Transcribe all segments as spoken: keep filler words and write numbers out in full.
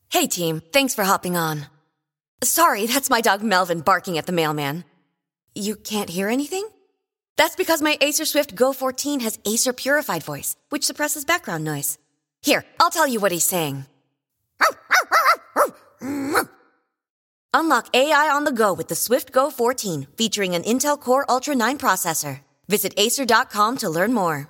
Hey team, thanks for hopping on. Sorry, that's my dog Melvin barking at the mailman. You can't hear anything? That's because my Acer Swift Go fourteen has Acer Purified Voice, which suppresses background noise. Here, I'll tell you what he's saying. Unlock A I on the go with the Swift Go fourteen, featuring an Intel Core Ultra nine processor. Visit acer dot com to learn more.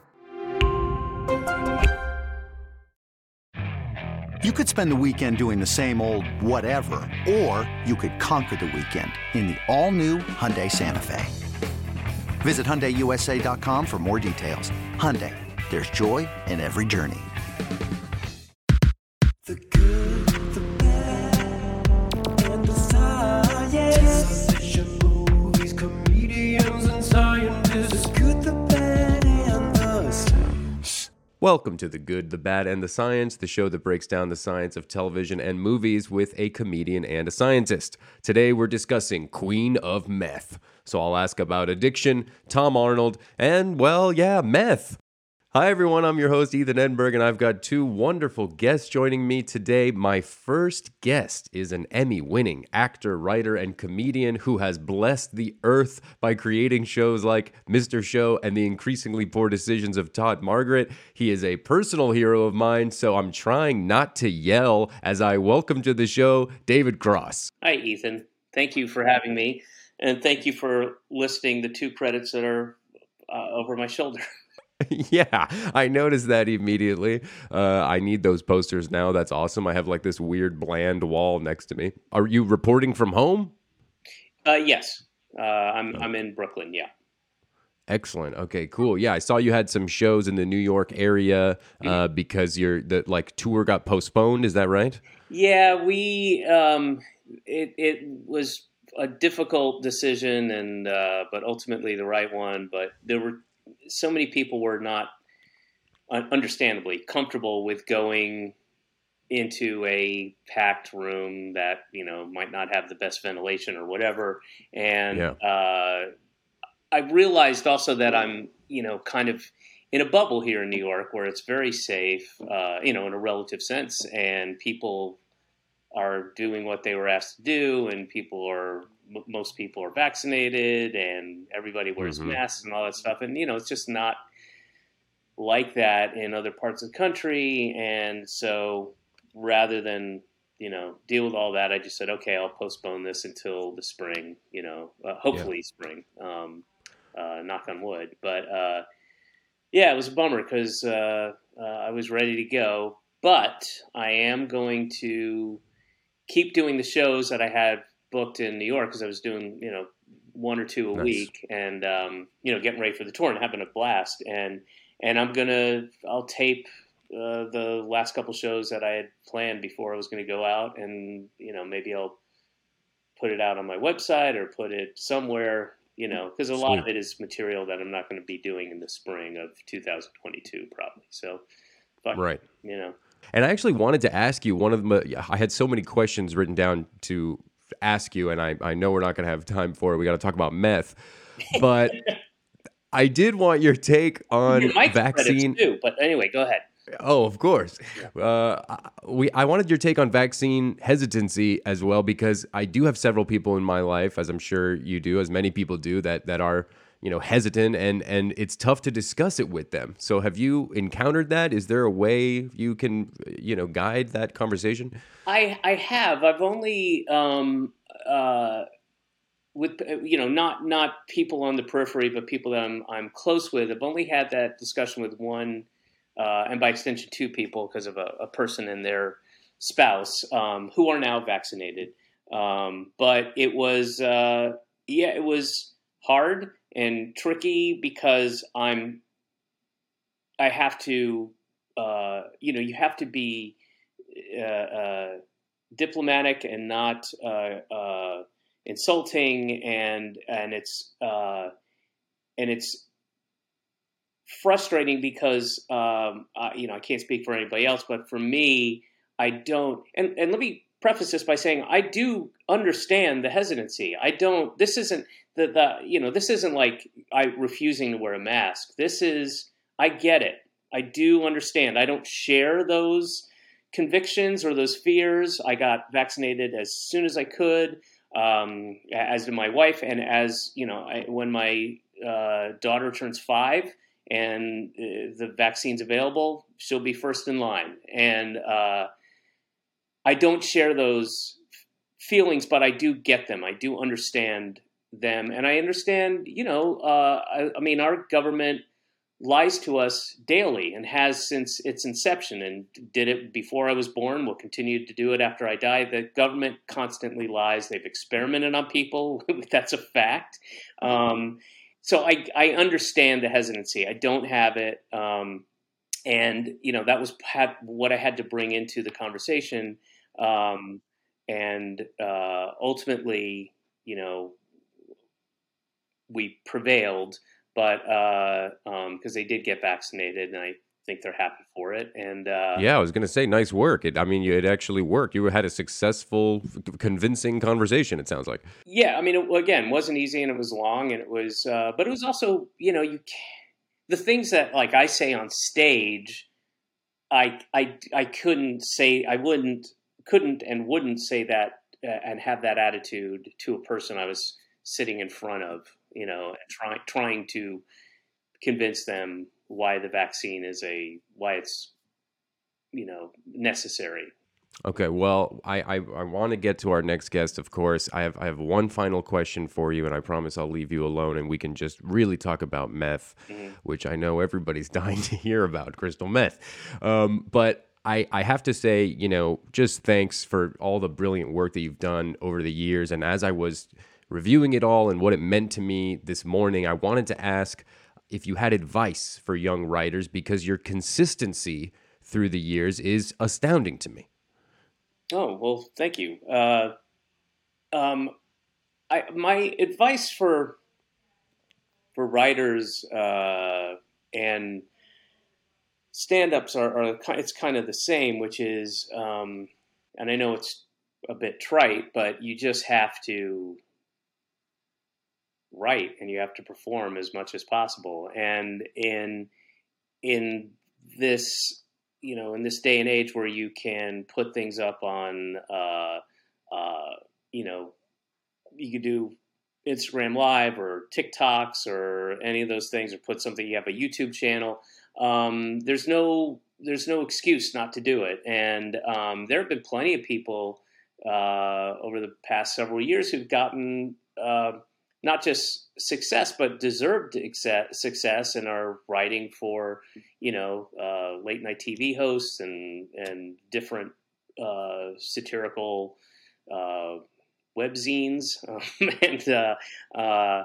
You could spend the weekend doing the same old whatever, or you could conquer the weekend in the all-new Hyundai Santa Fe. Visit Hyundai U S A dot com for more details. Hyundai, there's joy in every journey. The good, the bad, and the science. Television, movies, comedians, and scientists. The good, the bad, and the science. Welcome to The Good, the Bad, and the Science, the show that breaks down the science of television and movies with a comedian and a scientist. Today we're discussing Queen of Meth. So I'll ask about addiction, Tom Arnold, and, well, yeah, meth. Hi everyone, I'm your host Ethan Edinburgh, and I've got two wonderful guests joining me today. My first guest is an Emmy-winning actor, writer, and comedian who has blessed the earth by creating shows like Mister Show and The Increasingly Poor Decisions of Todd Margaret. He is a personal hero of mine, so I'm trying not to yell as I welcome to the show David Cross. Hi Ethan, thank you for having me, and thank you for listing the two credits that are uh, over my shoulder. Yeah, I noticed that immediately. Uh, I need those posters now. That's awesome. I have like this weird bland wall next to me. Are you reporting from home? Uh, yes, uh, I'm I'm in Brooklyn. Yeah. Excellent. Okay, cool. Yeah, I saw you had some shows in the New York area uh, because your the like tour got postponed. Is that right? Yeah, we um, it it was a difficult decision, and uh, but ultimately the right one. But there were so many people were not, understandably, comfortable with going into a packed room that, you know, might not have the best ventilation or whatever. And yeah. uh, I realized also that I'm, you know, kind of in a bubble here in New York where it's very safe, uh, you know, in a relative sense, and people are doing what they were asked to do, and people are most people are vaccinated, and everybody wears mm-hmm. masks and all that stuff. And, you know, it's just not like that in other parts of the country. And so rather than, you know, deal with all that, I just said, okay, I'll postpone this until the spring, you know, uh, hopefully yeah. spring, um, uh, knock on wood. But, uh, yeah, it was a bummer because uh, uh, I was ready to go, but I am going to keep doing the shows that I had booked in New York because I was doing, you know, one or two a nice. week, and um, you know, getting ready for the tour and having a blast. And and I'm gonna, I'll tape uh, the last couple shows that I had planned before I was going to go out, and you know, maybe I'll put it out on my website or put it somewhere, you know, because a Sweet. lot of it is material that I'm not going to be doing in the spring of two thousand twenty-two, probably. So, fuck, right, you know. And I actually wanted to ask you one of them. I had so many questions written down to ask you, and I, I know we're not going to have time for it. We got to talk about meth, but I did want your take on your vaccine. Too, but anyway, go ahead. Oh, of course. Yeah. Uh, we I wanted your take on vaccine hesitancy as well, because I do have several people in my life, as I'm sure you do, as many people do, that that are, you know, hesitant, and and it's tough to discuss it with them. So have you encountered that? Is there a way you can, you know, guide that conversation? I I have. I've only um uh with you know not not people on the periphery, but people that I'm I'm close with. I've only had that discussion with one, uh, and by extension two people, because of a, a person and their spouse um, who are now vaccinated. Um, but it was uh, yeah, it was hard and tricky because I'm, I have to, uh, you know, you have to be uh, uh, diplomatic and not uh, uh, insulting, and and it's uh, and it's frustrating because um, I, you know, I can't speak for anybody else, but for me, I don't. And and let me preface this by saying I do understand the hesitancy. I don't. This isn't. The, the you know, this isn't like I refusing to wear a mask. This is, I get it. I do understand. I don't share those convictions or those fears, I got vaccinated as soon as I could, um, as did my wife. And as you know, I, when my uh, daughter turns five and uh, the vaccine's available, she'll be first in line. And uh, I don't share those feelings, but I do get them. I do understand them. And I understand, you know, uh, I, I mean, our government lies to us daily and has since its inception, and did it before I was born, will continue to do it after I die. The government constantly lies. They've experimented on people. That's a fact. Um, so I, I understand the hesitancy. I don't have it. Um, and, you know, that was had, what I had to bring into the conversation. Um, and uh, ultimately, you know, we prevailed. But because uh, um, they did get vaccinated, and I think they're happy for it. And uh, yeah, I was going to say, nice work. It, I mean, you, it actually worked. You had a successful, convincing conversation, it sounds like. Yeah, I mean, it, again, wasn't easy, and it was long, and it was, uh, but it was also, you know, you can't, the things that like I say on stage, I I I couldn't say, I wouldn't, couldn't, and wouldn't say that uh, and have that attitude to a person I was sitting in front of, you know, and trying trying to convince them why the vaccine is a why it's, you know, necessary. Okay, well, I I, I want to get to our next guest, of course. I have I have one final question for you, and I promise I'll leave you alone, and we can just really talk about meth, mm-hmm. which I know everybody's dying to hear about, crystal meth. Um, but I, I have to say, you know, just thanks for all the brilliant work that you've done over the years. And as I was reviewing it all and what it meant to me this morning, I wanted to ask if you had advice for young writers, because your consistency through the years is astounding to me. Oh, well, thank you. Uh, um, I, my advice for for writers uh, and stand-ups are, are it's kind of the same, which is, um, and I know it's a bit trite, but you just have to write and you have to perform as much as possible. And in in this, you know, in this day and age where you can put things up on, uh, uh, you know, you could do Instagram Live or TikToks or any of those things, or put something. You have a YouTube channel. Um, there's no there's no excuse not to do it. And um, there have been plenty of people uh, over the past several years who've gotten uh, not just success, but deserved success, and are writing for, you know, uh, late night T V hosts and and different uh, satirical uh, webzines, um, and uh, uh,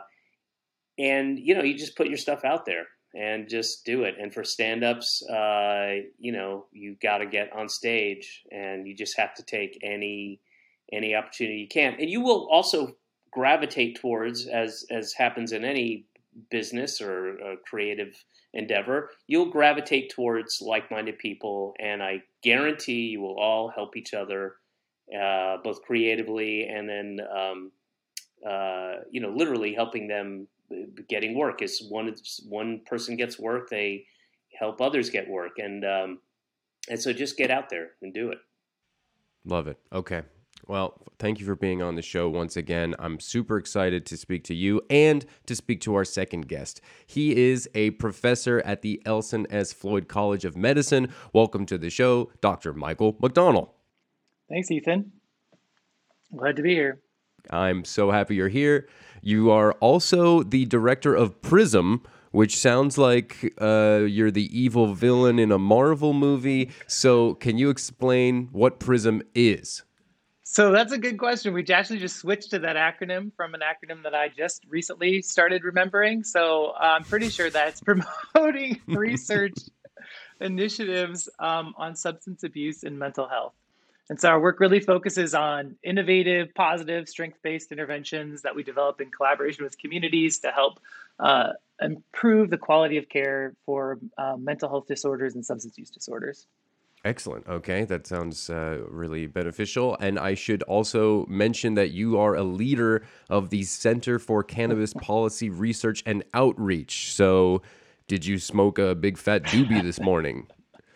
and you know, you just put your stuff out there and just do it. And for stand-ups, uh, you know, you got to get on stage, and you just have to take any any opportunity you can, and you will also gravitate towards, as as happens in any business or a creative endeavor, you'll gravitate towards like-minded people, and I guarantee you will all help each other, uh, both creatively and then um, uh, you know, literally helping them getting work. Is one one person gets work, they help others get work, and um, and so just get out there and do it. Love it. Okay. Well, thank you for being on the show once again. I'm super excited to speak to you and to speak to our second guest. He is a professor at the Elson S. Floyd College of Medicine. Welcome to the show, Doctor Michael McDonnell. Thanks, Ethan. Glad to be here. I'm so happy you're here. You are also the director of PRISM, which sounds like uh, you're the evil villain in a Marvel movie. So can you explain what PRISM is? So that's a good question. We actually just switched to that acronym from an acronym that I just recently started remembering. So I'm pretty sure that's promoting research initiatives um, on substance abuse and mental health. And so our work really focuses on innovative, positive, strength-based interventions that we develop in collaboration with communities to help uh, improve the quality of care for uh, mental health disorders and substance use disorders. Excellent. Okay, that sounds uh, really beneficial. And I should also mention that you are a leader of the Center for Cannabis Policy Research and Outreach. So did you smoke a big fat doobie this morning?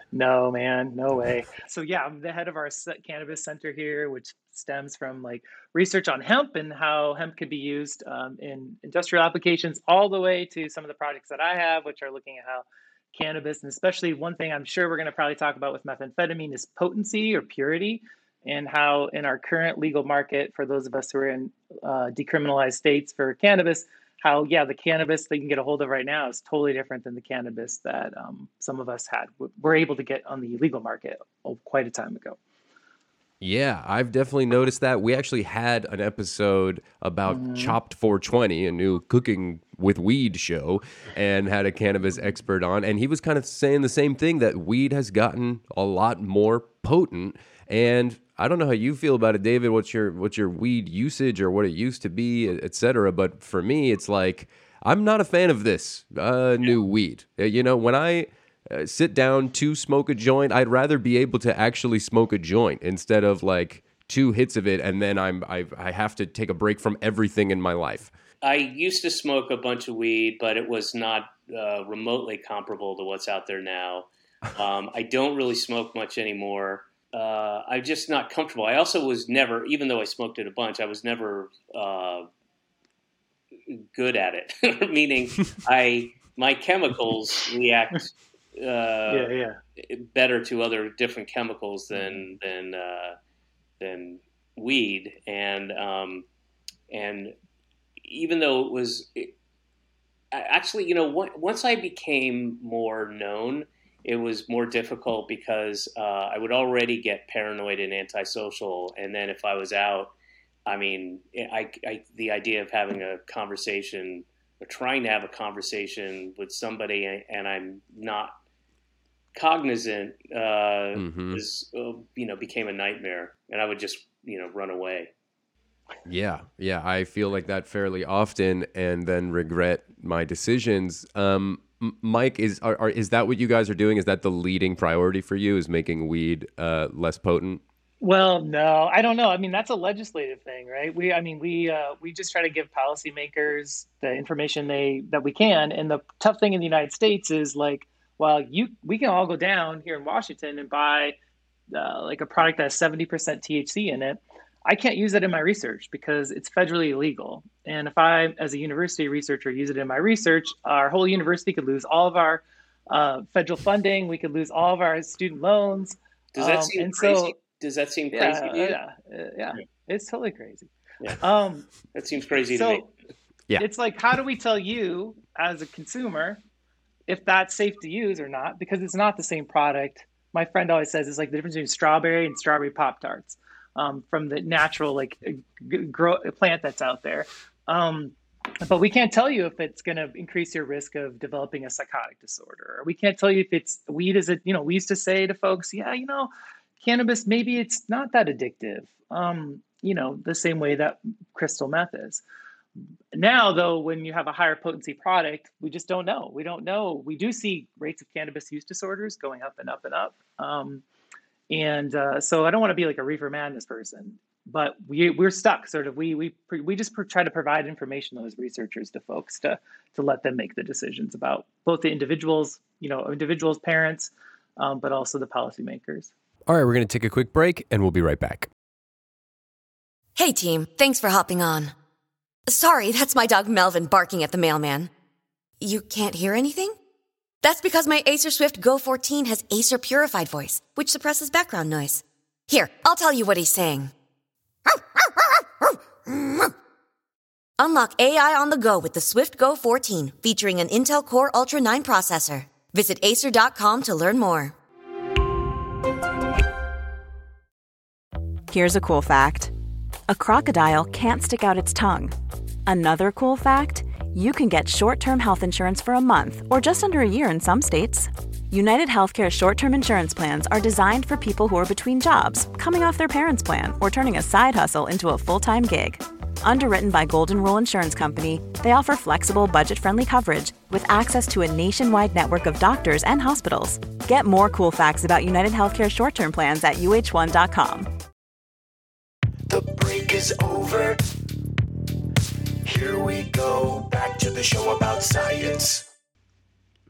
No, man, no way. So yeah, I'm the head of our se- cannabis center here, which stems from like research on hemp and how hemp could be used um, in industrial applications, all the way to some of the projects that I have, which are looking at how cannabis, and especially one thing I'm sure we're going to probably talk about with methamphetamine is potency or purity, and how in our current legal market, for those of us who are in uh, decriminalized states for cannabis, how, yeah, the cannabis that you can get a hold of right now is totally different than the cannabis that um, some of us had, were able to get on the legal market oh, quite a time ago. Yeah, I've definitely noticed that. We actually had an episode about mm-hmm. Chopped four twenty, a new cooking with weed show, and had a cannabis expert on. And he was kind of saying the same thing, that weed has gotten a lot more potent. And I don't know how you feel about it, David. What's your what's your weed usage or what it used to be, et cetera. But for me, it's like, I'm not a fan of this uh, new weed. You know, when I... Uh, sit down to smoke a joint, I'd rather be able to actually smoke a joint instead of like two hits of it and then I'm I I have to take a break from everything in my life. I used to smoke a bunch of weed, but it was not uh, remotely comparable to what's out there now. Um, I don't really smoke much anymore. Uh, I'm just not comfortable. I also was never, even though I smoked it a bunch, I was never uh, good at it. Meaning, I my chemicals react. Uh, yeah, yeah. better to other different chemicals than than uh, than weed, and um, and even though it was it, actually, you know, once I became more known, it was more difficult because uh, I would already get paranoid and antisocial, and then if I was out, I mean, I, I the idea of having a conversation or trying to have a conversation with somebody, and I'm not cognizant, uh, mm-hmm. is, uh, you know, became a nightmare, and I would just, you know, run away. Yeah, yeah, I feel like that fairly often, and then regret my decisions. Um, Mike, is are, are, is that what you guys are doing? Is that the leading priority for you? Is making weed uh, less potent? Well, no, I don't know. I mean, that's a legislative thing, right? We, I mean, we uh, we just try to give policymakers the information they that we can, and the tough thing in the United States is like, well, you we can all go down here in Washington and buy uh, like a product that has seventy percent T H C in it. I can't use it in my research because it's federally illegal. And if I, as a university researcher, use it in my research, our whole university could lose all of our uh, federal funding. We could lose all of our student loans. Does that um, seem and crazy? So, Does that seem crazy yeah, to you? Yeah, uh, yeah, yeah, it's totally crazy. Yeah. Um, that seems crazy so to me. Yeah. It's like, how do we tell you as a consumer if that's safe to use or not? Because it's not the same product. My friend always says it's like the difference between strawberry and strawberry Pop-Tarts um, from the natural like g- grow plant that's out there. Um, but we can't tell you if it's going to increase your risk of developing a psychotic disorder. Or we can't tell you if it's weed is it, you know, we used to say to folks, yeah, you know, cannabis, maybe it's not that addictive, um, you know, the same way that crystal meth is. Now, though, when you have a higher potency product, we just don't know. We don't know. We do see rates of cannabis use disorders going up and up and up. Um, and uh, so I don't want to be like a reefer madness person, but we, we're stuck sort of. We we we just try to provide information to those researchers, to folks, to to let them make the decisions about both the individuals, you know, individuals, parents, um, but also the policymakers. All right, we're going to take a quick break, and we'll be right back. Hey, team. Thanks for hopping on. Sorry, that's my dog Melvin barking at the mailman. You can't hear anything? That's because my Acer Swift Go fourteen has Acer Purified Voice, which suppresses background noise. Here, I'll tell you what he's saying. Unlock A I on the go with the Swift Go fourteen, featuring an Intel Core Ultra nine processor. Visit acer dot com to learn more. Here's a cool fact. A crocodile can't stick out its tongue. Another cool fact, you can get short-term health insurance for a month or just under a year in some states. United Healthcare short-term insurance plans are designed for people who are between jobs, coming off their parents' plan, or turning a side hustle into a full-time gig. Underwritten by Golden Rule Insurance Company, they offer flexible, budget-friendly coverage with access to a nationwide network of doctors and hospitals. Get more cool facts about United Healthcare short-term plans at U H one dot com. The break is over. Here we go, back to the show about science.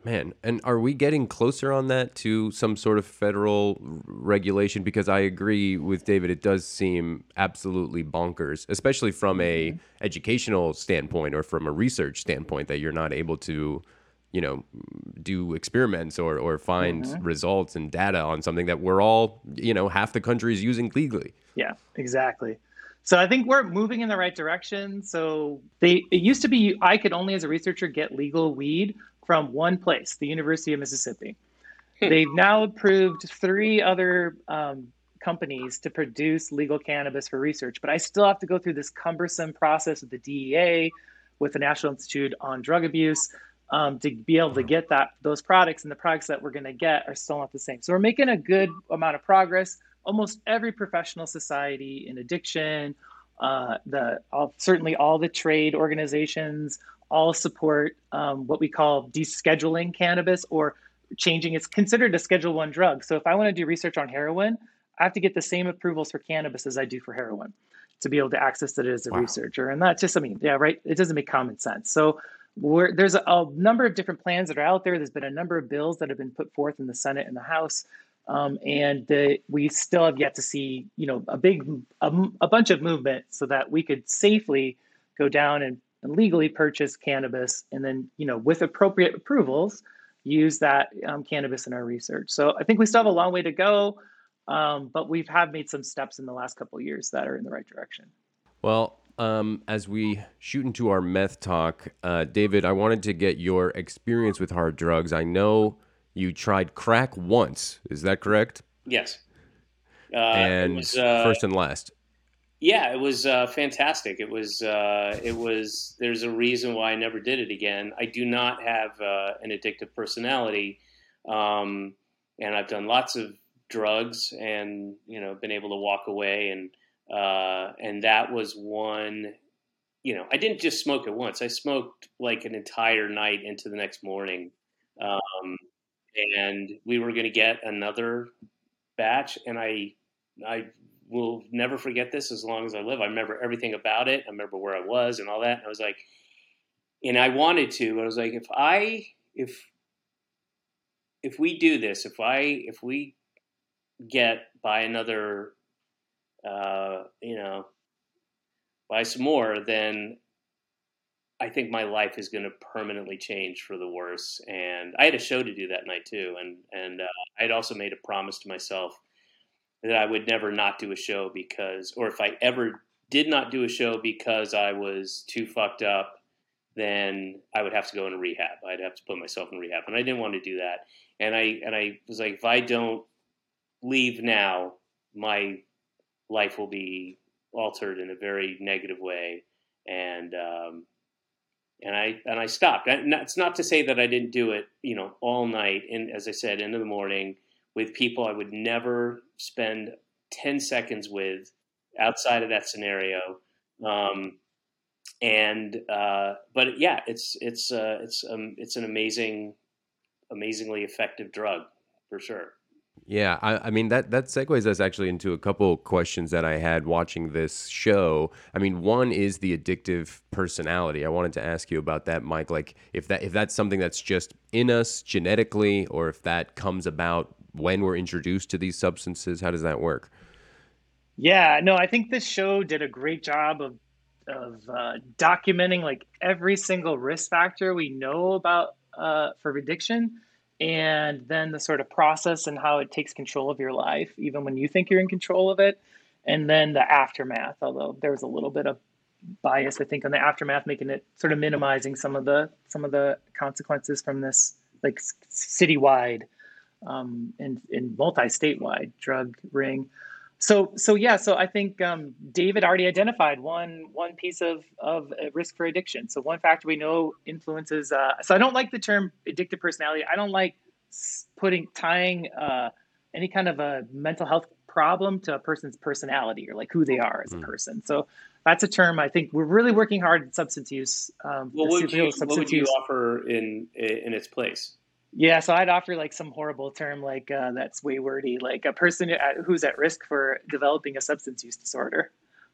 Man, and are we getting closer on that to some sort of federal r- regulation? Because I agree with David, it does seem absolutely bonkers, especially from a educational standpoint or from a research standpoint, that you're not able to, you know, do experiments or or find Mhm. results and data on something that we're all, you know, half the country is using legally. Yeah, exactly. So I think we're moving in the right direction. So they it used to be I could only as a researcher get legal weed from one place, the University of Mississippi. They've now approved three other um, companies to produce legal cannabis for research, but I still have to go through this cumbersome process with the D E A, with the National Institute on Drug Abuse, um, to be able to get that those products, and the products that we're going to get are still not the same. So we're making a good amount of progress. Almost every professional society in addiction, uh, the all, certainly all the trade organizations, all support um, what we call descheduling cannabis, or changing. It's considered a Schedule One drug. So if I want to do research on heroin, I have to get the same approvals for cannabis as I do for heroin to be able to access it as a Wow. researcher. And that's just, I mean, yeah, right. It doesn't make common sense. So we're, there's a, a number of different plans that are out there. There's been a number of bills that have been put forth in the Senate and the House. Um, and the, we still have yet to see, you know, a big, a, a bunch of movement so that we could safely go down and, and legally purchase cannabis, and then, you know, with appropriate approvals, use that um, cannabis in our research. So I think we still have a long way to go, um, but we have made some steps in the last couple of years that are in the right direction. Well, um, as we shoot into our meth talk, uh, David, I wanted to get your experience with hard drugs. I know you tried crack once. Is that correct? Yes. Uh, and it was, uh, first and last. Yeah, it was uh, fantastic. It was, uh, it was, there's a reason why I never did it again. I do not have uh, an addictive personality. Um, and I've done lots of drugs and, you know, been able to walk away. And, uh, and that was one, you know, I didn't just smoke it once. I smoked like an entire night into the next morning. Um, and we were going to get another batch. And I, I, will never forget this as long as I live. I remember everything about it. I remember where I was and all that. And I was like, and I wanted to, but I was like, if I, if, if we do this, if I, if we get buy another, uh, you know, buy some more, then I think my life is going to permanently change for the worse. And I had a show to do that night too. And, and, uh, I'd also made a promise to myself that I would never not do a show because, or if I ever did not do a show because I was too fucked up, then I would have to go into rehab. I'd have to put myself in rehab. And I didn't want to do that. And I, and I was like, if I don't leave now, my life will be altered in a very negative way. And, um, and I, and I stopped. And it's not to say that I didn't do it, you know, all night. And as I said, into the morning, with people I would never spend ten seconds with outside of that scenario. Um, and, uh, but yeah, it's, it's, uh, it's, um, it's an amazing, amazingly effective drug for sure. Yeah, I, I mean, that, that segues us actually into a couple questions that I had watching this show. I mean, one is the addictive personality. I wanted to ask you about that, Mike, like if that, if that's something that's just in us genetically, or if that comes about when we're introduced to these substances. How does that work? Yeah, no, I think this show did a great job of of uh, documenting like every single risk factor we know about uh, for addiction, and then the sort of process and how it takes control of your life, even when you think you're in control of it, and then the aftermath. Although there was a little bit of bias, I think, on the aftermath, making it sort of minimizing some of the some of the consequences from this, like citywide um, and, and multi-statewide drug ring. So, so yeah, so I think um, David already identified one one piece of of a risk for addiction. So one factor we know influences. Uh, so I don't like the term addictive personality. I don't like putting tying uh, any kind of a mental health problem to a person's personality or like who they are as a person. So that's a term I think we're really working hard in substance use. Um, well, what would, you, substance what would you use. offer in in its place? Yeah, so I'd offer like some horrible term like uh, that's way wordy, like a person who's at risk for developing a substance use disorder.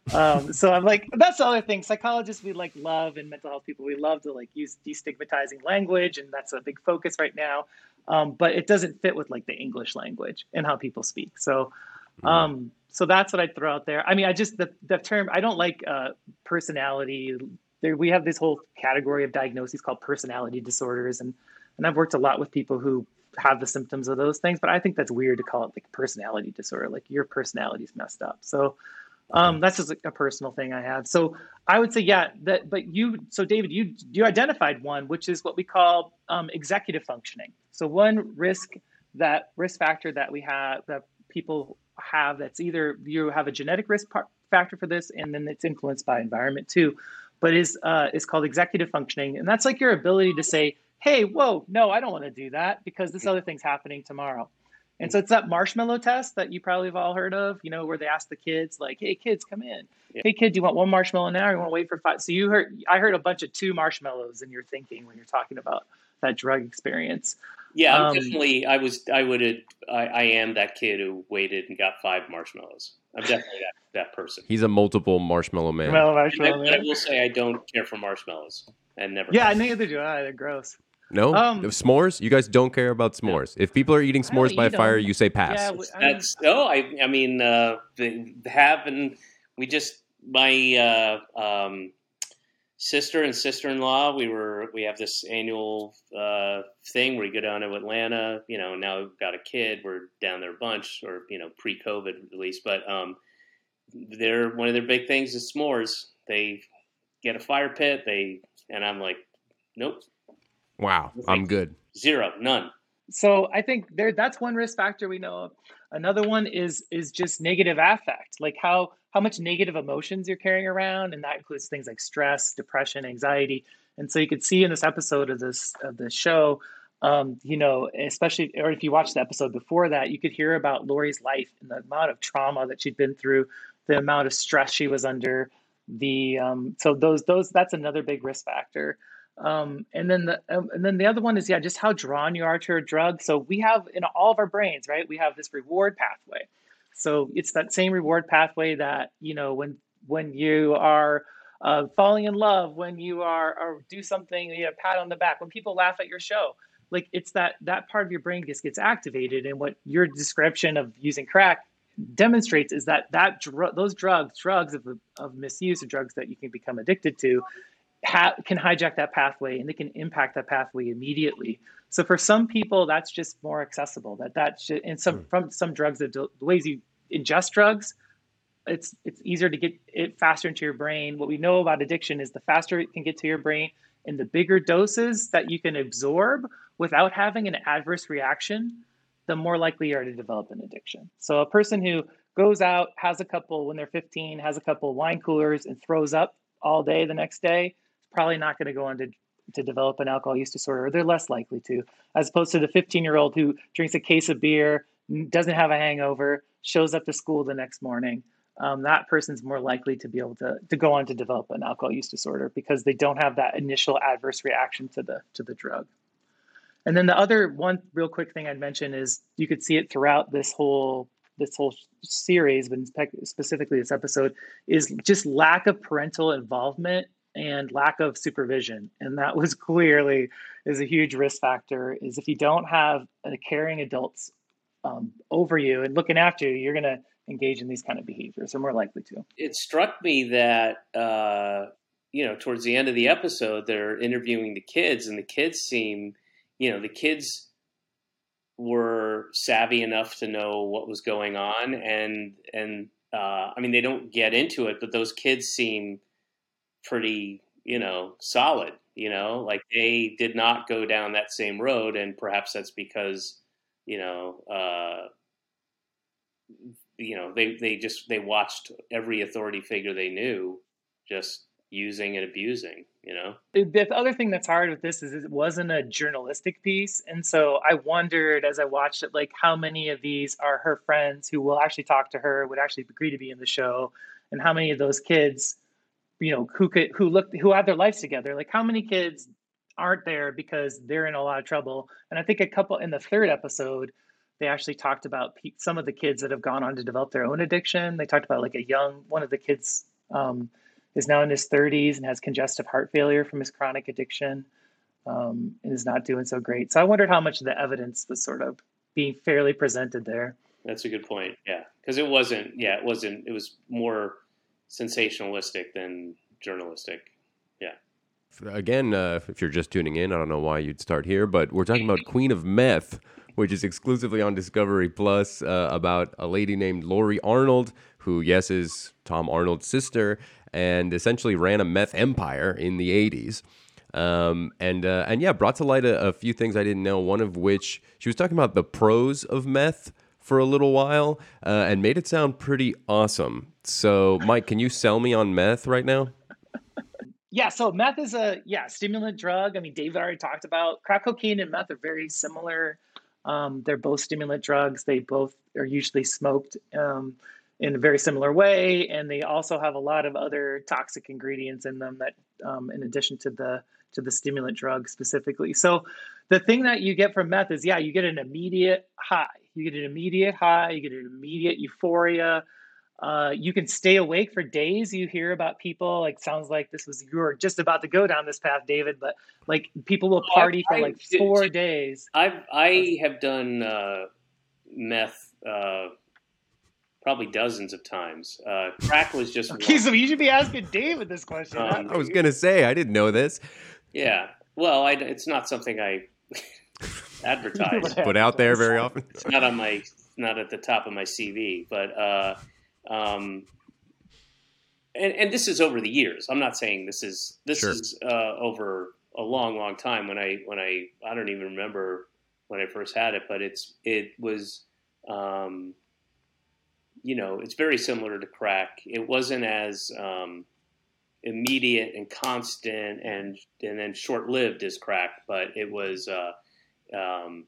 Um, so I'm like, that's the other thing. Psychologists, we like love, and mental health people, we love to like use destigmatizing language, and that's a big focus right now. Um, but it doesn't fit with like the English language and how people speak. So, um, so that's what I'd throw out there. I mean, I just the the term I don't like uh, personality. There, we have this whole category of diagnoses called personality disorders, and and I've worked a lot with people who have the symptoms of those things. But I think that's weird to call it like personality disorder. Like your personality's messed up. So. Um, that's just a personal thing I have. So I would say, yeah, that, but you, so David, you, you identified one, which is what we call um, executive functioning. So one risk that risk factor that we have, that people have, that's either you have a genetic risk par- factor for this, and then it's influenced by environment too, but is, uh, is called executive functioning. And that's like your ability to say, hey, whoa, no, I don't want to do that because this other thing's happening tomorrow. And so it's that marshmallow test that you probably have all heard of, you know, where they ask the kids like, hey, kids, come in. Yeah. Hey, kid, do you want one marshmallow now or you want to wait for five? So you heard, I heard a bunch of two marshmallows in your thinking when you're talking about that drug experience. Yeah, I'm Um, definitely, I was, I would, I, I am that kid who waited and got five marshmallows. I'm definitely that, that person. He's a multiple marshmallow man. Well, And I, marshmallow, but I man. will say I don't care for marshmallows and never. Yeah, neither do I. They're gross. No? Um, S'mores? You guys don't care about s'mores. If people are eating I don't s'mores by eat 'em. fire, you say pass. Yeah, we- I mean, That's, oh, I, I mean, uh, the, having, we just, my, uh, um, sister and sister-in-law, we were, we have this annual, uh, thing where we go down to Atlanta, you know, now we've got a kid, we're down there a bunch, or, you know, pre-COVID at least, but, um, they're, one of their big things is s'mores. They get a fire pit, they, and I'm like, nope, Wow, I'm good. zero, none. so I think there that's one risk factor we know of. Another one is is just negative affect, like how how much negative emotions you're carrying around, and that includes things like stress, depression, anxiety. And so you could see in this episode of this of the show, um, you know, especially or if you watch the episode before that, you could hear about Lori's life and the amount of trauma that she'd been through, the amount of stress she was under. The um, so those those that's another big risk factor. Um, and then the um, and then the other one is yeah, just how drawn you are to a drug. So we have in all of our brains, right? We have this reward pathway. So it's that same reward pathway that you know when when you are uh, falling in love, when you are or do something, you know, pat on the back, when people laugh at your show, like it's that that part of your brain just gets activated. And what your description of using crack demonstrates is that that dr- those drugs, drugs of of misuse, or drugs that you can become addicted to, Ha- can hijack that pathway and they can impact that pathway immediately. So for some people, that's just more accessible. That that's just, and some from some drugs, that the ways you ingest drugs, it's it's easier to get it faster into your brain. What we know about addiction is the faster it can get to your brain and the bigger doses that you can absorb without having an adverse reaction, the more likely you are to develop an addiction. So a person who goes out, has a couple when they're fifteen, has a couple wine coolers and throws up all day the next day, probably not going to go on to, to develop an alcohol use disorder, or they're less likely to, as opposed to the fifteen-year-old who drinks a case of beer, doesn't have a hangover, shows up to school the next morning. Um, that person's more likely to be able to, to go on to develop an alcohol use disorder because they don't have that initial adverse reaction to the to the drug. And then the other one real quick thing I'd mention is you could see it throughout this whole this whole series, but specifically this episode, is just lack of parental involvement and lack of supervision. And that was clearly is a huge risk factor, is if you don't have a caring adults um, over you and looking after you, you're going to engage in these kind of behaviors, or more likely to. It struck me that, uh, you know, towards the end of the episode, they're interviewing the kids, and the kids seem, you know, the kids were savvy enough to know what was going on. And, and uh, I mean, they don't get into it, but those kids seem pretty, you know, solid, you know, like they did not go down that same road. And perhaps that's because, you know, uh, you know, they, they just, they watched every authority figure they knew just using and abusing, you know? The other thing that's hard with this is it wasn't a journalistic piece. And so I wondered as I watched it, like how many of these are her friends who will actually talk to her, would actually agree to be in the show. And how many of those kids, you know, who could, who look, who have their lives together, like how many kids aren't there because they're in a lot of trouble. And I think a couple in the third episode, they actually talked about pe- some of the kids that have gone on to develop their own addiction. They talked about like a young, one of the kids um, is now in his thirties and has congestive heart failure from his chronic addiction, um, and is not doing so great. So I wondered how much of the evidence was sort of being fairly presented there. That's a good point. Yeah, because it wasn't. Yeah, it wasn't. It was more sensationalistic than journalistic. Yeah. Again, uh, if you're just tuning in, I don't know why you'd start here, but we're talking about Queen of Meth, which is exclusively on Discovery Plus, uh, about a lady named Lori Arnold, who, yes, is Tom Arnold's sister, and essentially ran a meth empire in the eighties. Um, and, uh, and yeah, brought to light a, a few things I didn't know, one of which she was talking about the pros of meth for a little while, uh, and made it sound pretty awesome. So, Mike, can you sell me on meth right now? Yeah, so meth is a yeah stimulant drug. I mean, David already talked about crack cocaine and meth are very similar. Um, they're both stimulant drugs. They both are usually smoked um, in a very similar way, and they also have a lot of other toxic ingredients in them that, um, in addition to the to the stimulant drug specifically. So, the thing that you get from meth is yeah, you get an immediate high. You get an immediate high. You get an immediate euphoria. Uh, you can stay awake for days. You hear about people, like, sounds like this was, you were just about to go down this path, David, but like people will party I, for like I, four I, days. I've, I have done uh, meth uh, probably dozens of times. Uh, crack was just Okay, one. so you should be asking David this question. Um, I was going to say, I didn't know this. Yeah. Well, I, it's not something I advertise. Put out there very often. It's not on my, not at the top of my C V, but, uh, um, and, and this is over the years. I'm not saying this is, this Sure. is, uh, over a long, long time when I, when I, I don't even remember when I first had it, but it's, it was, um, you know, it's very similar to crack. It wasn't as, um, immediate and constant and, and then short-lived as crack, but it was, uh, um,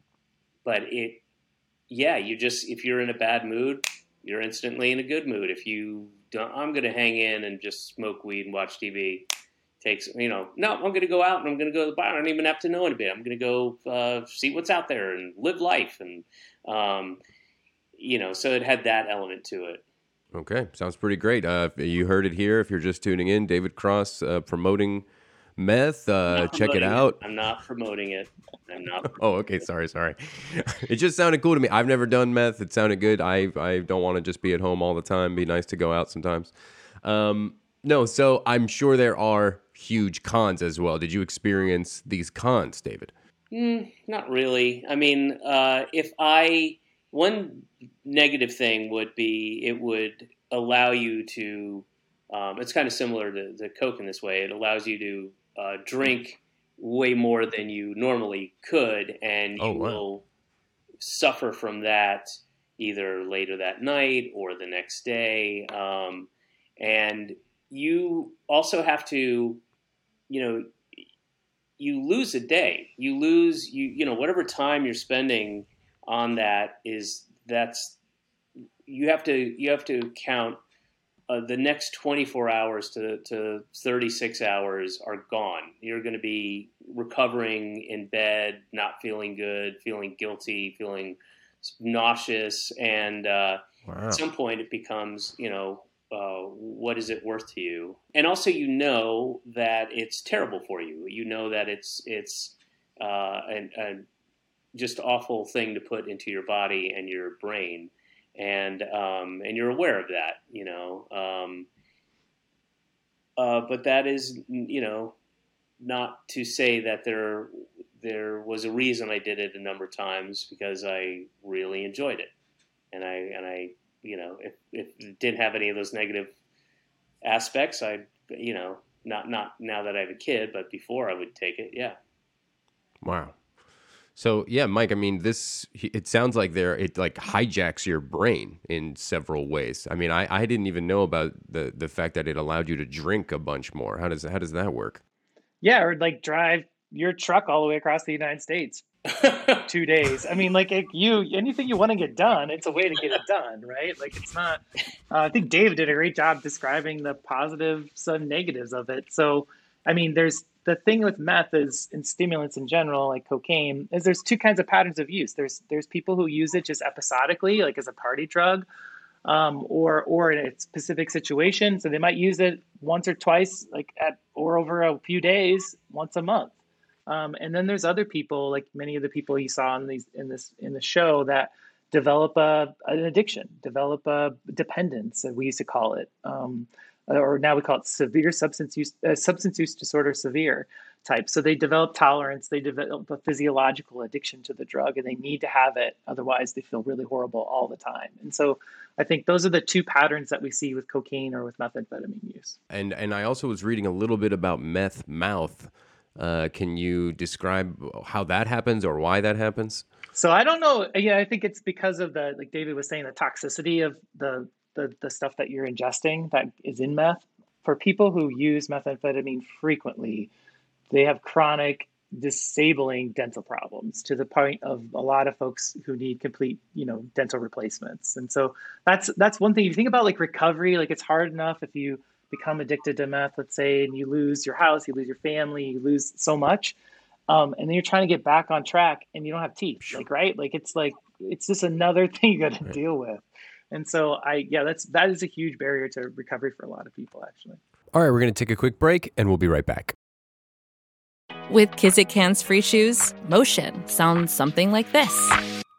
but it, yeah, you just, if you're in a bad mood, you're instantly in a good mood. If you don't, I'm going to hang in and just smoke weed and watch T V. Takes, you know, no, I'm going to go out and I'm going to go to the bar. I don't even have to know anybody. I'm going to go uh, see what's out there and live life. And, um, you know, so it had that element to it. Okay, sounds pretty great. Uh, you heard it here. If you're just tuning in, David Cross uh, promoting meth. Uh, check it out. It. I'm not promoting it. I'm not. Oh, okay. Sorry, sorry. It just sounded cool to me. I've never done meth. It sounded good. I I don't want to just be at home all the time. Be nice to go out sometimes. Um, no, so I'm sure there are huge cons as well. Did you experience these cons, David? Mm, not really. I mean, uh, if I one negative thing would be it would allow you to. Um, it's kind of similar to the Coke in this way. It allows you to uh, drink way more than you normally could, and you Oh, wow. will suffer from that either later that night or the next day. Um, and you also have to, you know, you lose a day. You lose, you you know, whatever time you're spending on that is that's you have to you have to count. Uh, the next twenty-four hours to, to thirty-six hours are gone. You're going to be recovering in bed, not feeling good, feeling guilty, feeling nauseous. And uh, Wow. at some point it becomes, you know, uh, what is it worth to you? And also, you know that it's terrible for you. You know that it's, it's uh, an, a just awful thing to put into your body and your brain. And um, and you're aware of that, you know. Um, uh, but that is, you know, not to say that there there was a reason I did it a number of times, because I really enjoyed it, and I and I, you know, if, if it didn't have any of those negative aspects, I, you know, not not now that I have a kid, but before I would take it, yeah. Wow. So yeah, Mike, I mean, this, it sounds like there, it like hijacks your brain in several ways. I mean, I, I didn't even know about the, the fact that it allowed you to drink a bunch more. How does, how does that work? Yeah, or like drive your truck all the way across the United States. Two days. I mean, like, it, you, anything you want to get done, it's a way to get it done, right? Like, it's not, uh, I think Dave did a great job describing the positives and negatives of it. So, I mean, there's, the thing with meth is, and stimulants in general, like cocaine, is there's two kinds of patterns of use. There's, there's people who use it just episodically, like as a party drug. um, or or in a specific situation. So they might use it once or twice, like at or over a few days, once a month. Um, and then there's other people, like many of the people you saw in these in this in the show, that develop a, an addiction, develop a dependence, as we used to call it, um, or now we call it severe substance use, uh, substance use disorder, severe type. So they develop tolerance, they develop a physiological addiction to the drug, and they need to have it. Otherwise, they feel really horrible all the time. And so I think those are the two patterns that we see with cocaine or with methamphetamine use. And and I also was reading a little bit about meth mouth. Uh, can you describe how that happens or why that happens? So I don't know. Yeah, I think it's because of the, like David was saying, the toxicity of the, the the stuff that you're ingesting that is in meth. For people who use methamphetamine frequently, they have chronic disabling dental problems to the point of a lot of folks who need complete, you know, dental replacements. And so that's that's one thing. If you think about like recovery, like it's hard enough if you become addicted to meth, let's say, and you lose your house, you lose your family, you lose so much. Um, and then you're trying to get back on track and you don't have teeth, like, right? Like, it's like, it's just another thing you got to deal with. And so I, yeah, that's, that is a huge barrier to recovery for a lot of people, actually. All right, we're going to take a quick break and we'll be right back. With Kizik hands-free shoes, motion sounds something like this.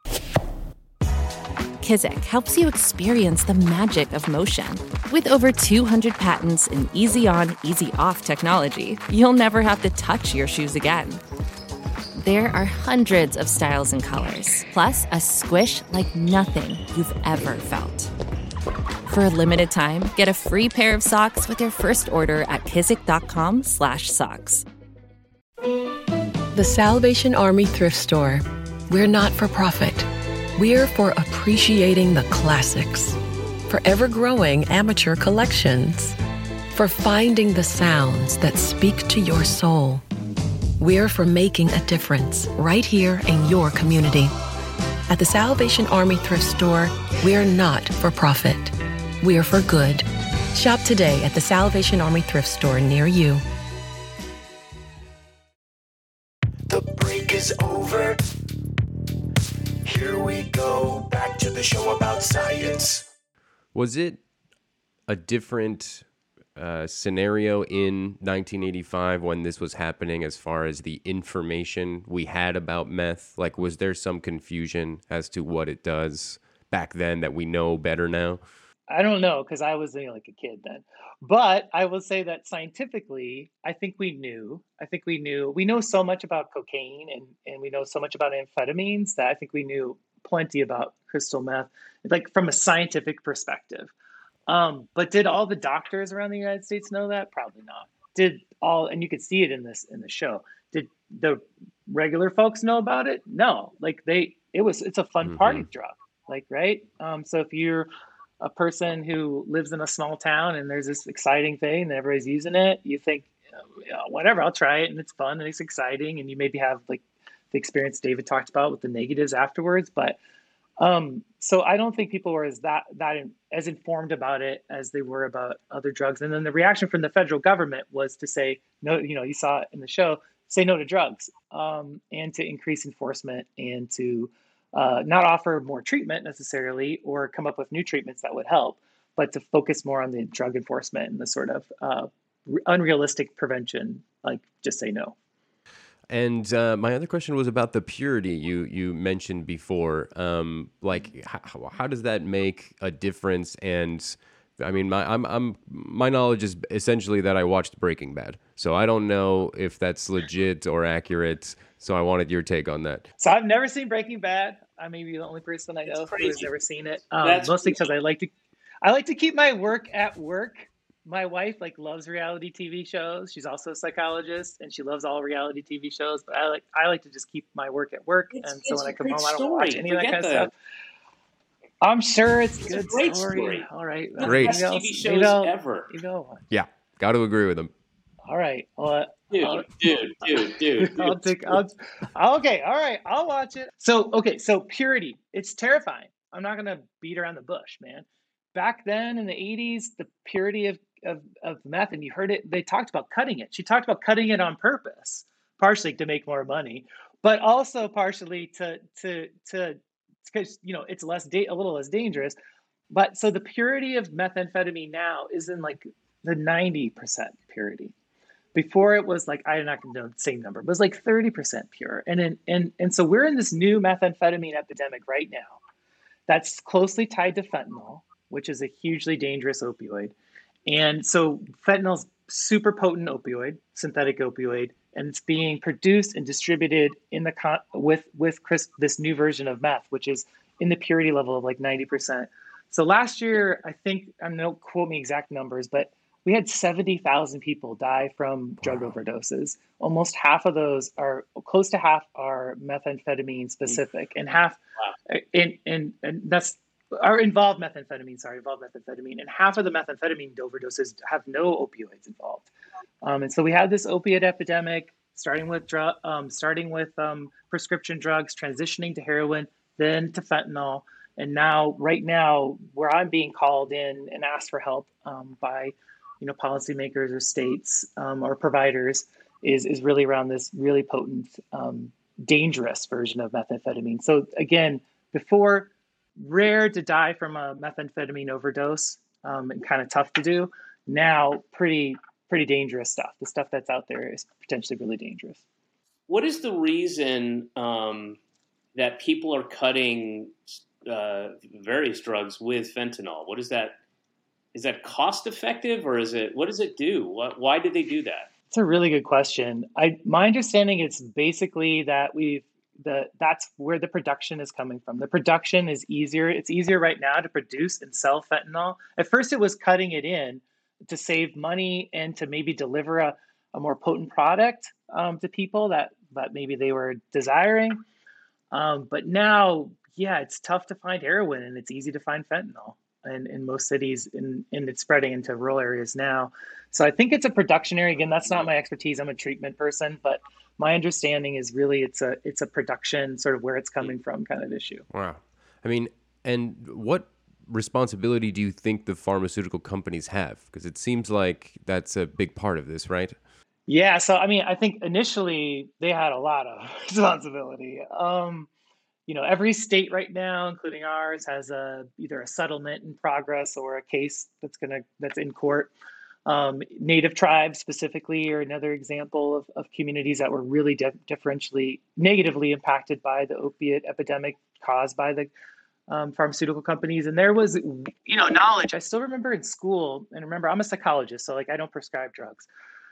Kizik helps you experience the magic of motion. With over two hundred patents and easy-on, easy-off technology, you'll never have to touch your shoes again. There are hundreds of styles and colors, plus a squish like nothing you've ever felt. For a limited time, get a free pair of socks with your first order at kizik.com slash socks. The Salvation Army Thrift Store. We're not for profit. We're for appreciating the classics, for ever-growing amateur collections, for finding the sounds that speak to your soul. We're for making a difference right here in your community. At the Salvation Army Thrift Store, we're not for profit. We're for good. Shop today at the Salvation Army Thrift Store near you. The break is over. Here we go, back to the show about science. Was it a different uh, scenario in nineteen eighty-five when this was happening as far as the information we had about meth? Like, was there some confusion as to what it does back then that we know better now? I don't know, because I was, you know, like a kid then. But I will say that scientifically, I think we knew. I think we knew. We know so much about cocaine and, and we know so much about amphetamines that I think we knew plenty about crystal meth, like from a scientific perspective. Um, but did all the doctors around the United States know that? Probably not. Did all, and you could see it in this in the show. Did the regular folks know about it? No. Like they, it was, it's a fun Mm-hmm. party drug. Like, right? Um, so if you're a person who lives in a small town and there's this exciting thing and everybody's using it, you think, you know, whatever, I'll try it and it's fun and it's exciting. And you maybe have like the experience David talked about with the negatives afterwards. But um, so I don't think people were as that, that in, as informed about it as they were about other drugs. And then the reaction from the federal government was to say, no, you know, you saw it in the show, say no to drugs, um, and to increase enforcement and to Uh, not offer more treatment necessarily or come up with new treatments that would help, but to focus more on the drug enforcement and the sort of uh, re- unrealistic prevention, like just say no. And uh, my other question was about the purity you you mentioned before. Um, like, how, how does that make a difference? And I mean, my I'm I'm my knowledge is essentially that I watched Breaking Bad, so I don't know if that's legit or accurate. So I wanted your take on that. So I've never seen Breaking Bad. I may be the only person I know who has never seen it. Um, That's mostly because I like to, I like to keep my work at work. My wife like loves reality T V shows. She's also a psychologist, and she loves all reality T V shows. But I like I like to just keep my work at work, It's- and so it's when I a come great home, I don't story. watch any of that Forget kind of that. stuff. I'm sure it's, It's a good great story. story. All right, Great. Best maybe I'll- T V maybe shows I'll- ever. You know, Yeah, got to agree with him. all right. Well, Dude, I'll- dude, dude, dude, I'll dude. take. I'll, okay, all right. I'll watch it. So, okay, so purity. It's terrifying. I'm not gonna beat around the bush, man. Back then in the eighties, the purity of, of of meth, and you heard it. They talked about cutting it. She talked about cutting it on purpose, partially to make more money, but also partially to to to because you know it's less da- a little less dangerous. but so the purity of methamphetamine now is in like the ninety percent purity. Before it was like, I'm not going to know the same number, but it was like thirty percent pure. And, in, and, and so we're in this new methamphetamine epidemic right now that's closely tied to fentanyl, which is a hugely dangerous opioid. And so fentanyl's super potent opioid, synthetic opioid, and it's being produced and distributed in the con- with with Chris, this new version of meth, which is in the purity level of like ninety percent. So last year, I think, I don't quote me exact numbers, but we had seventy thousand people die from drug wow. overdoses. Almost half of those are, close to half are methamphetamine specific, and half, wow. in, in, and that's, are involved methamphetamine, sorry, involved methamphetamine, and half of the methamphetamine overdoses have no opioids involved. Um, and so we have this opiate epidemic, starting with drug, um, starting with um, prescription drugs, transitioning to heroin, then to fentanyl, and now, right now, where I'm being called in and asked for help um, by, you know, policymakers or states um, or providers is is really around this really potent, um, dangerous version of methamphetamine. So again, before, rare to die from a methamphetamine overdose um, and kind of tough to do. Now, pretty pretty dangerous stuff. The stuff that's out there is potentially really dangerous. What is the reason um, that people are cutting uh, various drugs with fentanyl? What is that? Is that cost effective, or is it, what does it do? What, why did they do that? It's a really good question. I, my understanding is basically that we've, the, that's where the production is coming from. The production is easier. It's easier right now to produce and sell fentanyl. At first it was cutting it in to save money and to maybe deliver a, a more potent product um, to people that, that maybe they were desiring. Um, but now, yeah, it's tough to find heroin and it's easy to find fentanyl. In, in most cities, in, and it's spreading into rural areas now. So I think it's a production area. Again, that's not my expertise. I'm a treatment person, but my understanding is really it's a it's a production, sort of where it's coming from kind of issue. Wow. I mean, and what responsibility do you think the pharmaceutical companies have? Because it seems like that's a big part of this, right? Yeah. So, I mean, I think initially they had a lot of responsibility. Um, You know, every state right now, including ours, has a either a settlement in progress or a case that's gonna that's in court. Um, Native tribes specifically are another example of, of communities that were really dif- differentially negatively impacted by the opiate epidemic caused by the um, pharmaceutical companies. And there was, you know, knowledge. I still remember in school, and remember, I'm a psychologist, so like I don't prescribe drugs.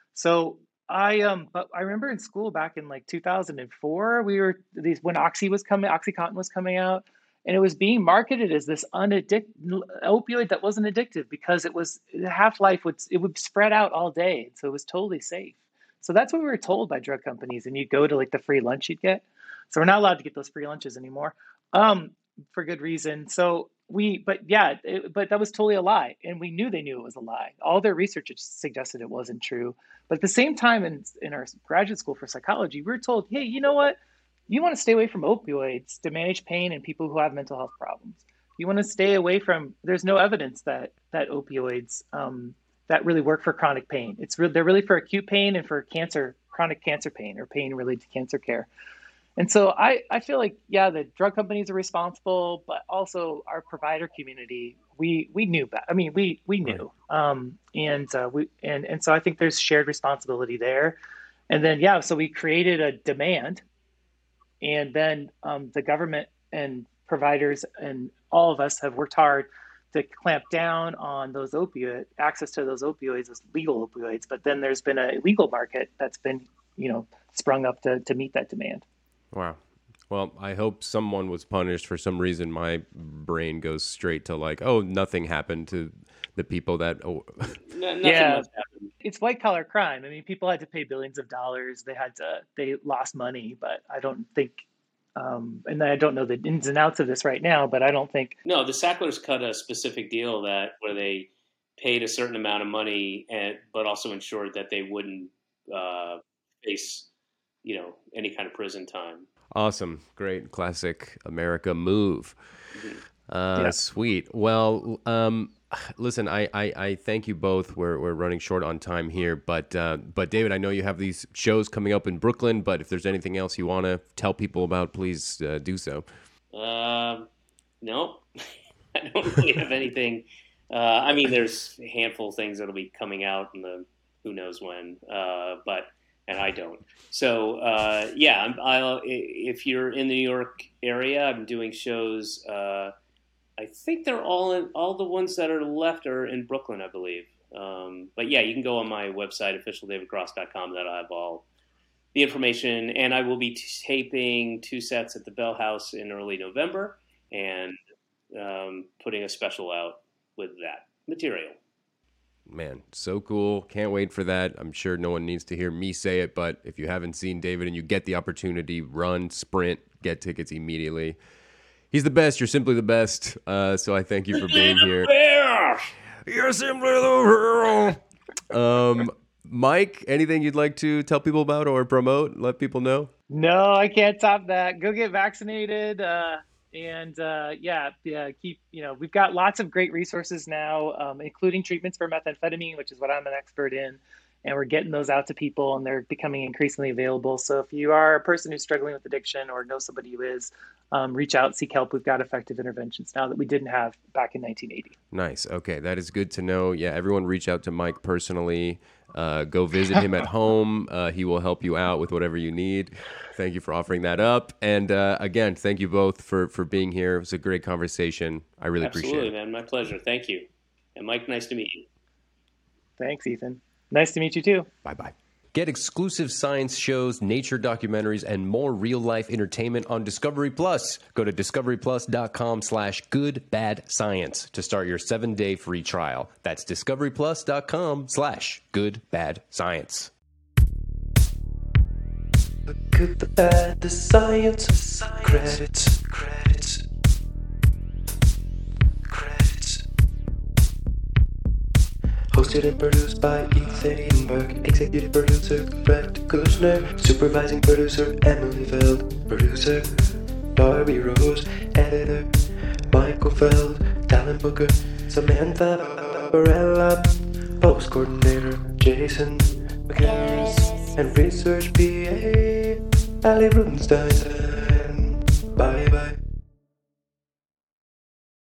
So I um, but I remember in school back in like two thousand four, we were these when Oxy was coming, OxyContin was coming out, and it was being marketed as this unaddict opioid that wasn't addictive because it was the half-life would it would spread out all day, so it was totally safe. So that's what we were told by drug companies, and you go to like the free lunch you'd get. So we're not allowed to get those free lunches anymore, um, for good reason. So we, but yeah, it, but that was totally a lie, and we knew they knew it was a lie. All their research suggested it wasn't true. But at the same time, in in our graduate school for psychology, we were told, hey, you know what? You want to stay away from opioids to manage pain in people who have mental health problems. You want to stay away from. There's no evidence that that opioids um, that really work for chronic pain. It's re- they're really for acute pain and for cancer, chronic cancer pain, or pain related to cancer care. And so I, I feel like, yeah, the drug companies are responsible, but also our provider community, we we knew that. I mean, we we knew. Right. Um, and uh, we and, and so I think there's shared responsibility there. And then, yeah, so we created a demand. And then um, the government and providers and all of us have worked hard to clamp down on those opioid access to those opioids, those legal opioids. But then there's been a legal market that's been, you know, sprung up to, to meet that demand. Wow. Well, I hope someone was punished. For some reason, my brain goes straight to like, oh, nothing happened to the people that. Oh. No, nothing yeah, much happened. It's white collar crime. I mean, people had to pay billions of dollars. They had to, they lost money, but I don't think, um, and I don't know the ins and outs of this right now, but I don't think. No, the Sacklers cut a specific deal that where they paid a certain amount of money, and but also ensured that they wouldn't uh, face, you know, any kind of prison time. Awesome. Great. Classic America move. Mm-hmm. Uh, Yeah. Sweet. Well, um, listen, I, I, I thank you both. We're we're running short on time here, but uh, but David, I know you have these shows coming up in Brooklyn, but if there's anything else you want to tell people about, please uh, do so. Um, no, I don't really have anything. Uh, I mean, there's a handful of things that'll be coming out in the who knows when, uh, but and I don't. So uh, yeah, I'm, I'll, if you're in the New York area, I'm doing shows. Uh, I think they're all in, all the ones that are left are in Brooklyn, I believe. Um, but yeah, you can go on my website, official david cross dot com. That'll have all the information, and I will be t- taping two sets at the Bell House in early November, and um, putting a special out with that material. Man, so cool. Can't wait for that. I'm sure no one needs to hear me say it, but if you haven't seen David and you get the opportunity, run, sprint, get tickets immediately. He's the best. You're simply the best. Uh, so I thank you for being here. You're simply the best. Um, Mike, anything you'd like to tell people about or promote? Let people know? No, I can't top that. Go get vaccinated. Uh, and uh, yeah, yeah, keep, you know, we've got lots of great resources now, um, including treatments for methamphetamine, which is what I'm an expert in. And we're getting those out to people, and they're becoming increasingly available. So if you are a person who's struggling with addiction or know somebody who is, um, reach out, seek help. We've got effective interventions now that we didn't have back in nineteen eighty. Nice. Okay, that is good to know. Yeah, everyone reach out to Mike personally. Uh, go visit him at home. Uh, he will help you out with whatever you need. Thank you for offering that up. And uh, again, thank you both for, for being here. It was a great conversation. I really Absolutely, appreciate it. man. My pleasure. Thank you. And Mike, nice to meet you. Thanks, Ethan. Nice to meet you too. Bye-bye. Get exclusive science shows, nature documentaries, and more real-life entertainment on Discovery Plus. Go to discoveryplus.com slash good bad science to start your seven-day free trial. That's discoveryplus.com slash good bad science. The good, the bad, the science, the science. Credits, credits, credits. Hosted and produced by Ethan Edenberg. Executive producer Brett Kushner. Supervising producer Emily Feld. Producer Darby Rose. Editor Michael Feld. Talent booker Samantha Barella. Post coordinator Jason McHarris. And research P A Ali Rubenstein.